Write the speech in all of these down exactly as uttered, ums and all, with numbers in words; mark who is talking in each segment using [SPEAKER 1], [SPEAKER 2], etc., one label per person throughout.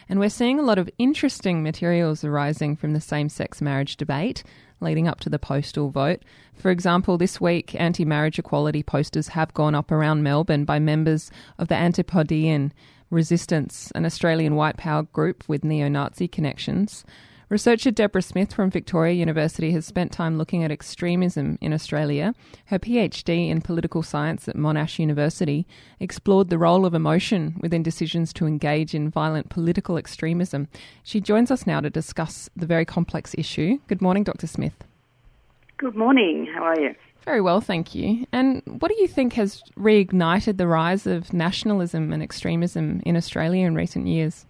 [SPEAKER 1] And we're seeing a lot of interesting materials arising from the same-sex marriage debate leading up to the postal vote. For example, this week, anti-marriage equality posters have gone up around Melbourne by members of the Antipodean Resistance, an Australian white power group with neo-Nazi connections. Researcher Deborah Smith from Victoria University has spent time looking at extremism in Australia. Her PhD in political science at Monash University explored the role of emotion within decisions to engage in violent political extremism. She joins us now to discuss the very complex issue. Good morning, Doctor Smith.
[SPEAKER 2] Good morning. How are you?
[SPEAKER 1] Very well, thank you. And what do you think has reignited the rise of nationalism and extremism in Australia in recent years?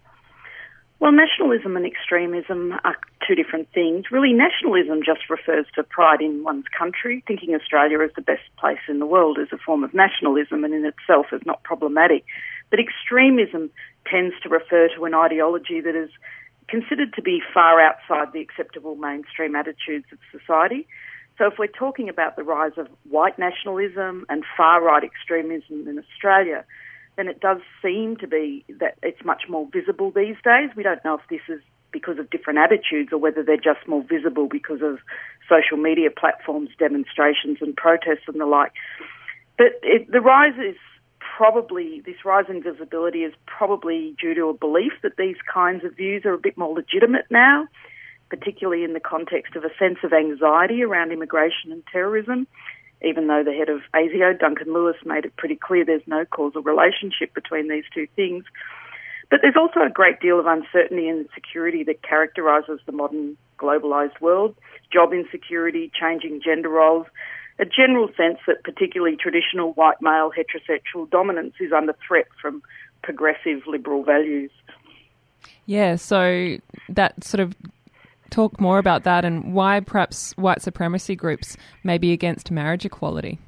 [SPEAKER 2] Well, nationalism and extremism are two different things. Really, nationalism just refers to pride in one's country. Thinking Australia is the best place in the world is a form of nationalism and in itself is not problematic. But extremism tends to refer to an ideology that is considered to be far outside the acceptable mainstream attitudes of society. So if we're talking about the rise of white nationalism and far-right extremism in Australia, then it does seem to be that it's much more visible these days. We don't know if this is because of different attitudes or whether they're just more visible because of social media platforms, demonstrations and protests and the like. But it, the rise is probably, this rise in visibility is probably due to a belief that these kinds of views are a bit more legitimate now, particularly in the context of a sense of anxiety around immigration and terrorism, even though the head of ASIO, Duncan Lewis, made it pretty clear there's no causal relationship between these two things. But there's also a great deal of uncertainty and insecurity that characterises the modern globalised world: job insecurity, changing gender roles, a general sense that particularly traditional white male heterosexual dominance is under threat from progressive liberal values.
[SPEAKER 1] Yeah, so that sort of talk more about that and why perhaps white supremacy groups may be against marriage equality.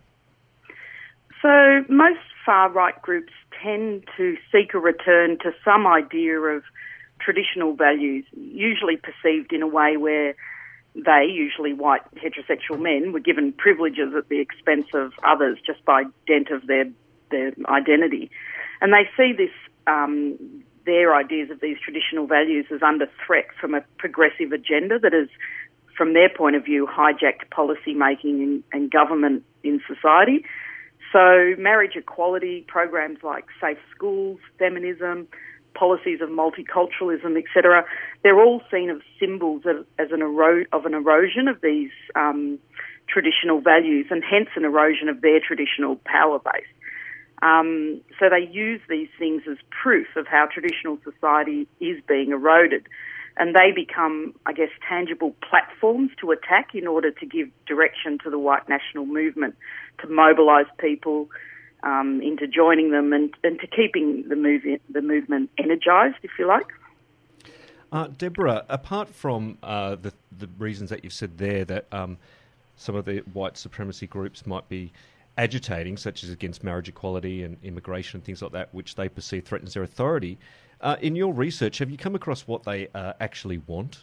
[SPEAKER 2] So most far-right groups tend to seek a return to some idea of traditional values, usually perceived in a way where they, usually white heterosexual men, were given privileges at the expense of others just by dint of their, their identity. And they see this um, their ideas of these traditional values as under threat from a progressive agenda that has, from their point of view, hijacked policy making and, and government in society. So marriage equality, programs like safe schools, feminism, policies of multiculturalism, et cetera, they're all seen as symbols of, as an ero- of an erosion of these um, traditional values and hence an erosion of their traditional power base. Um, so they use these things as proof of how traditional society is being eroded. And they become, I guess, tangible platforms to attack in order to give direction to the white national movement, to mobilise people um, into joining them and, and to keeping the, move, the movement energised, if you like.
[SPEAKER 3] Uh, Deborah, apart from uh, the, the reasons that you've said there that um, some of the white supremacy groups might be agitating, such as against marriage equality and immigration and things like that, which they perceive threatens their authority. Uh, in your research, have you come across what they uh, actually want?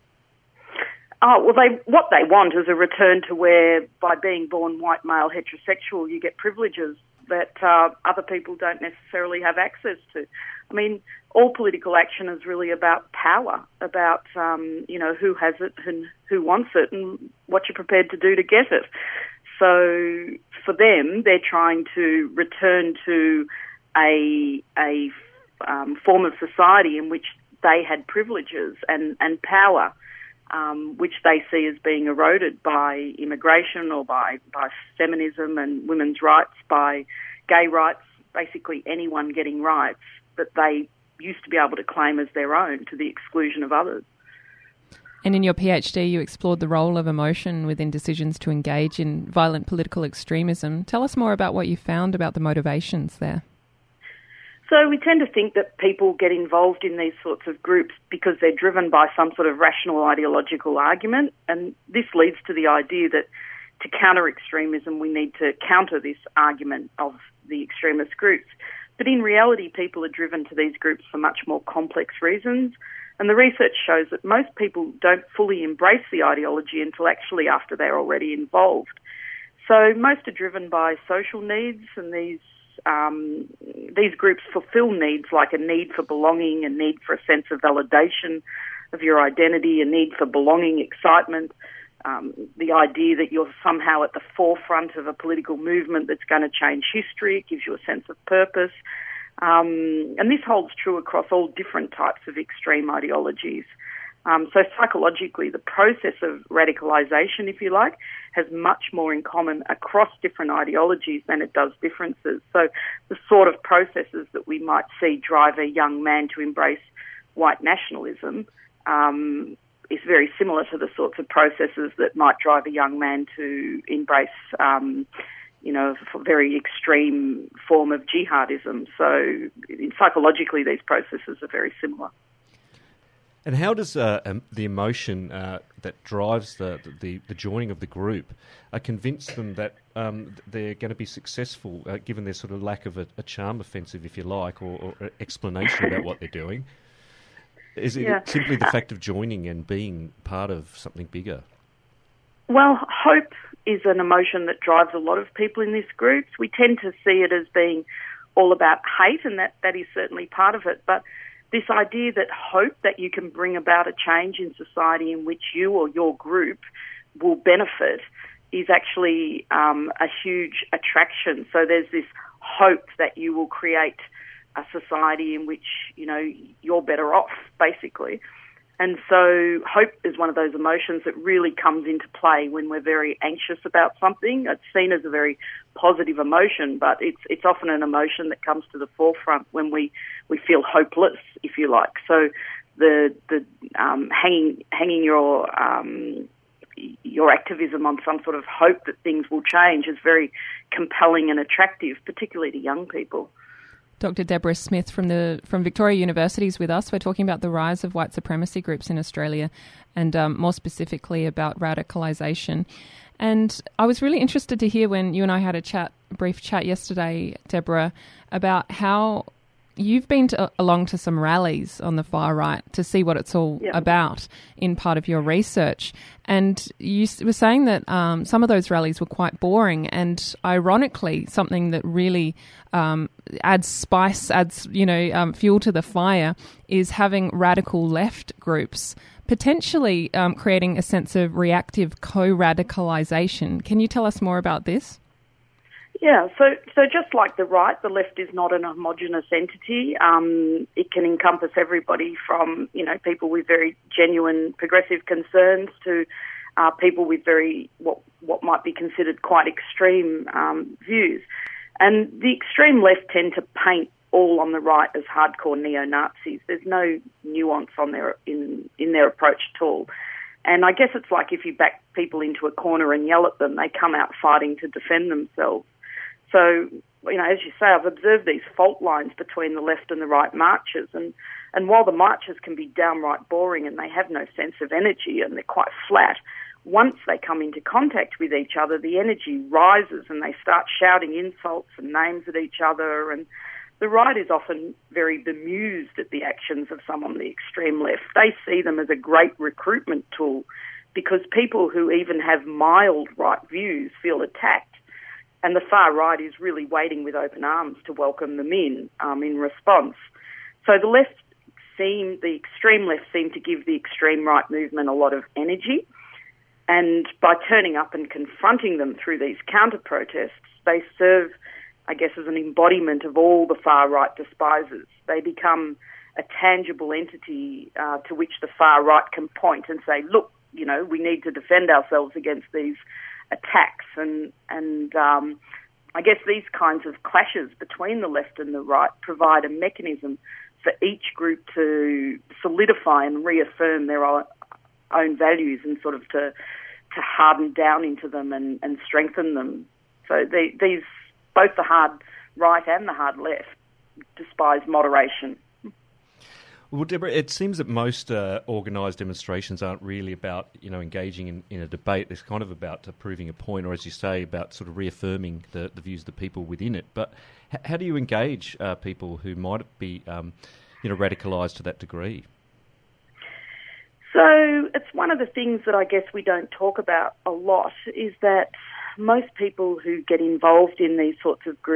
[SPEAKER 2] Oh, well, they what they want is a return to where, by being born white male heterosexual, you get privileges that uh, other people don't necessarily have access to. I mean, all political action is really about power, about, um, you know, who has it and who wants it and what you're prepared to do to get it. So for them, they're trying to return to a a um, form of society in which they had privileges and, and power, um, which they see as being eroded by immigration or by, by feminism and women's rights, by gay rights, basically anyone getting rights that they used to be able to claim as their own to the exclusion of others.
[SPEAKER 1] And in your PhD, you explored the role of emotion within decisions to engage in violent political extremism. Tell us more about what you found about the motivations there.
[SPEAKER 2] So we tend to think that people get involved in these sorts of groups because they're driven by some sort of rational ideological argument, and this leads to the idea that to counter extremism, we need to counter this argument of the extremist groups. But in reality, people are driven to these groups for much more complex reasons. And the research shows that most people don't fully embrace the ideology until actually after they're already involved. So most are driven by social needs, and these Um, these groups fulfill needs like a need for belonging, a need for a sense of validation of your identity, a need for belonging, excitement, um, the idea that you're somehow at the forefront of a political movement that's going to change history. It gives you a sense of purpose. Um, and this holds true across all different types of extreme ideologies. Um, so psychologically, the process of radicalisation, if you like, has much more in common across different ideologies than it does differences. So the sort of processes that we might see drive a young man to embrace white nationalism um, is very similar to the sorts of processes that might drive a young man to embrace um, you know, a very extreme form of jihadism. So psychologically, these processes are very similar.
[SPEAKER 3] And how does uh, um, the emotion uh, that drives the, the the joining of the group uh, convince them that um, they're going to be successful, uh, given their sort of lack of a, a charm offensive, if you like, or, or explanation about what they're doing? Is it yeah. simply the fact of joining and being part of something bigger?
[SPEAKER 2] Well, hope is an emotion that drives a lot of people in these groups. We tend to see it as being all about hate, and that, that is certainly part of it, but this idea that hope that you can bring about a change in society in which you or your group will benefit is actually um, a huge attraction. So there's this hope that you will create a society in which, you know, you're better off, basically. And so hope is one of those emotions that really comes into play when we're very anxious about something. It's seen as a very positive emotion, but it's it's often an emotion that comes to the forefront when we, we feel hopeless, if you like. So the the um, hanging hanging your um, your activism on some sort of hope that things will change is very compelling and attractive, particularly to young people.
[SPEAKER 1] Doctor Deborah Smith from the from Victoria University is with us. We're talking about the rise of white supremacy groups in Australia and um, more specifically about radicalisation. And I was really interested to hear when you and I had a chat, a brief chat yesterday, Deborah, about how you've been to, along to some rallies on the far right to see what it's all yeah. about in part of your research. And you were saying that um, some of those rallies were quite boring, and ironically, something that really um, adds spice, adds you know um, fuel to the fire, is having radical left groups potentially um, creating a sense of reactive co-radicalisation. Can you tell us more about this?
[SPEAKER 2] Yeah, so so just like the right, the left is not an homogenous entity. Um, it can encompass everybody from, you know, people with very genuine progressive concerns to uh, people with very, what what might be considered quite extreme um, views. And the extreme left tend to paint all on the right as hardcore neo-Nazis. There's no nuance on their in, in their approach at all. And I guess it's like if you back people into a corner and yell at them, they come out fighting to defend themselves. So, you know, as you say, I've observed these fault lines between the left and the right marches. And, and while the marches can be downright boring and they have no sense of energy and they're quite flat, once they come into contact with each other, the energy rises and they start shouting insults and names at each other. And the right is often very bemused at the actions of some on the extreme left. They see them as a great recruitment tool because people who even have mild right views feel attacked. And the far right is really waiting with open arms to welcome them in, um, in response. So the left seem, the extreme left seem to give the extreme right movement a lot of energy. And by turning up and confronting them through these counter-protests, they serve, I guess, as an embodiment of all the far right despises. They become a tangible entity uh, to which the far right can point and say, look, you know, we need to defend ourselves against these attacks, and and um, I guess these kinds of clashes between the left and the right provide a mechanism for each group to solidify and reaffirm their own, own values and sort of to to harden down into them and, and strengthen them. So they, these, both the hard right and the hard left, despise moderation.
[SPEAKER 3] Well, Deborah, it seems that most uh, organised demonstrations aren't really about, you know, engaging in, in a debate. It's kind of about uh, proving a point, or as you say, about sort of reaffirming the, the views of the people within it. But h- how do you engage uh, people who might be, um, you know, radicalised to that degree?
[SPEAKER 2] So it's one of the things that I guess we don't talk about a lot is that most people who get involved in these sorts of groups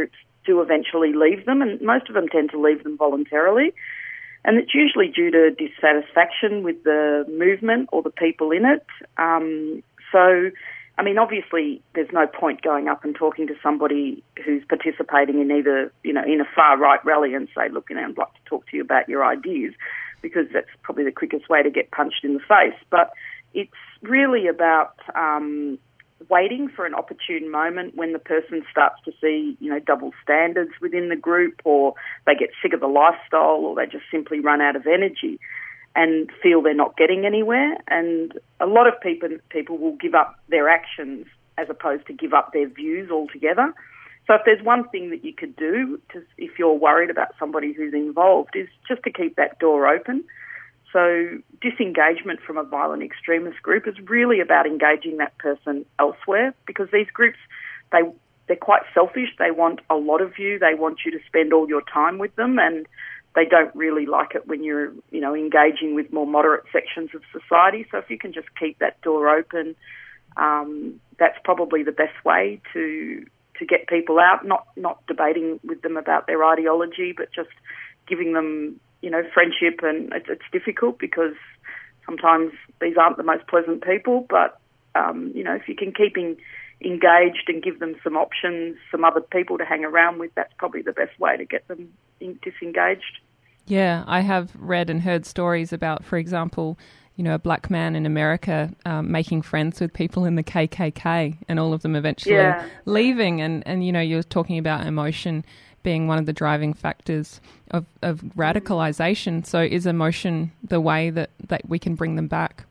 [SPEAKER 2] do eventually leave them, and most of them tend to leave them voluntarily. And it's usually due to dissatisfaction with the movement or the people in it. Um, so, I mean, obviously there's no point going up and talking to somebody who's participating in either, you know, in a far-right rally and say, look, you know, I'd like to talk to you about your ideas, because that's probably the quickest way to get punched in the face. But it's really about um, waiting for an opportune moment when the person starts to see, you know, double standards within the group, or they get sick of the lifestyle, or they just simply run out of energy and feel they're not getting anywhere. And a lot of people people will give up their actions as opposed to give up their views altogether. So if there's one thing that you could do, to, if you're worried about somebody who's involved, is just to keep that door open. So disengagement from a violent extremist group is really about engaging that person elsewhere, because these groups, they, they're quite selfish. They want a lot of you. They want you to spend all your time with them, and they don't really like it when you're, you know, engaging with more moderate sections of society. So if you can just keep that door open, um, that's probably the best way to to get people out, not, not debating with them about their ideology, but just giving them, you know, friendship. And it's, it's difficult because sometimes these aren't the most pleasant people, but, um, you know, if you can keep in, engaged and give them some options, some other people to hang around with, that's probably the best way to get them in, disengaged.
[SPEAKER 1] Yeah, I have read and heard stories about, for example, you know, a black man in America um, making friends with people in the K K K, and all of them eventually
[SPEAKER 2] yeah.
[SPEAKER 1] leaving. And, and, you know, you're talking about emotion being one of the driving factors of, of radicalisation. So is emotion the way that, that we can bring them back?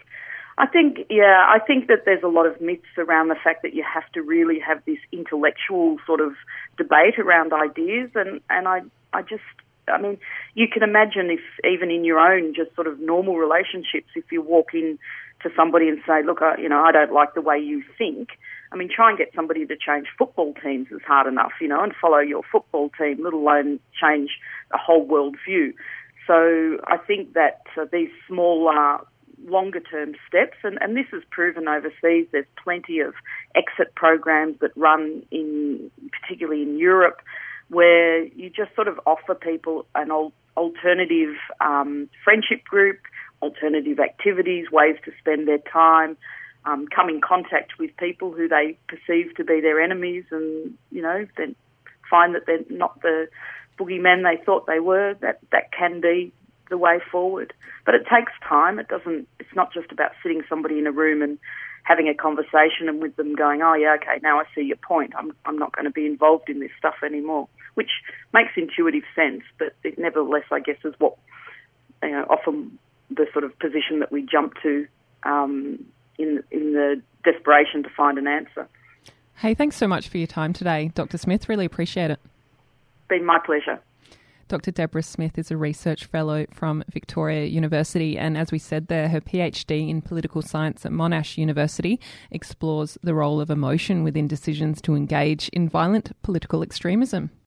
[SPEAKER 2] I think, yeah, I think that there's a lot of myths around the fact that you have to really have this intellectual sort of debate around ideas. And, and I, I just, I mean, you can imagine if even in your own just sort of normal relationships, if you walk in to somebody and say, look, I, you know, I don't like the way you think. I mean, try and get somebody to change football teams is hard enough, you know, and follow your football team, let alone change a whole world view. So I think that uh, these small, uh, longer-term steps, and, and this is proven overseas. There's plenty of exit programs that run in, particularly in Europe, where you just sort of offer people an al- alternative um, friendship group, alternative activities, ways to spend their time, um, come in contact with people who they perceive to be their enemies, and, you know, then find that they're not the boogeymen they thought they were. That that can be the way forward. But it takes time. It doesn't, it's not just about sitting somebody in a room and having a conversation and with them going, oh yeah, okay, now I see your point. I'm I'm not going to be involved in this stuff anymore, which makes intuitive sense, but it nevertheless, I guess, is what, you know, often the sort of position that we jump to um, in in the desperation to find an answer.
[SPEAKER 1] Hey, thanks so much for your time today, Doctor Smith. Really appreciate it.
[SPEAKER 2] Been my pleasure.
[SPEAKER 1] Doctor Deborah Smith is a research fellow from Victoria University, and as we said there, her PhD in political science at Monash University explores the role of emotion within decisions to engage in violent political extremism.